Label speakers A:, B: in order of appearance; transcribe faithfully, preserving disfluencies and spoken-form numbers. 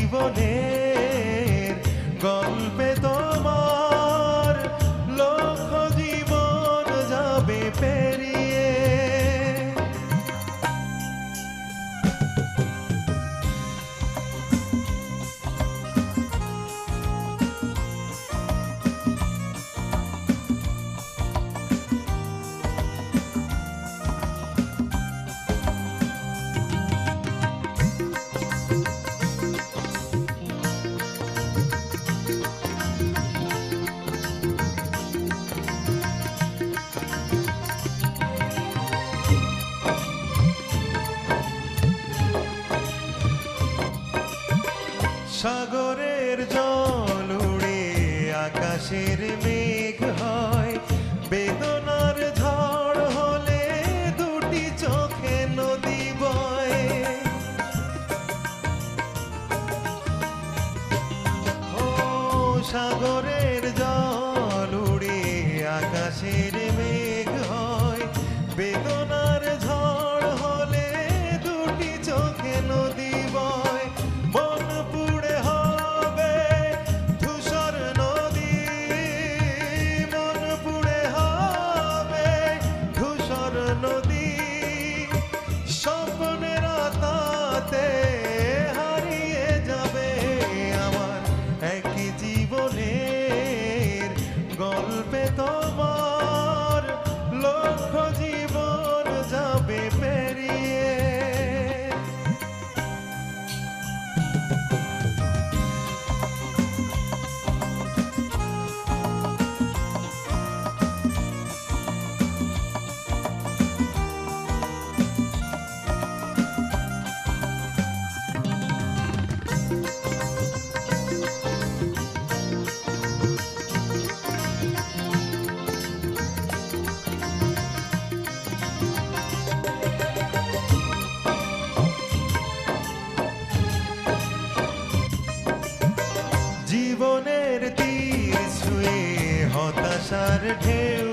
A: জীবনের গল্পে তোমার লক্ষ জীবন যাবে পেরিয়ে। সাগরের জল উড়ে আকাশের মেঘ হয়, বেদনার ঝড় হলে দুটি চোখে নদী বয়। ও সাগরের জল উড়ে আকাশের মেঘ হয়, বেদনার ঝড় হলে দুটি চোখে নদী বয়। মন পুড়ে হবে ধূসর নদী, মন পুড়ে হবে ধূসর নদী, স্বপ্নের আতাতে হারিয়ে যাবে আমার একই জীবনের গল্পে তোমার লক্ষ জীবন যাবে পেরিয়ে। জীবনের তীর ছুঁয়ে হতাশার ঢেউ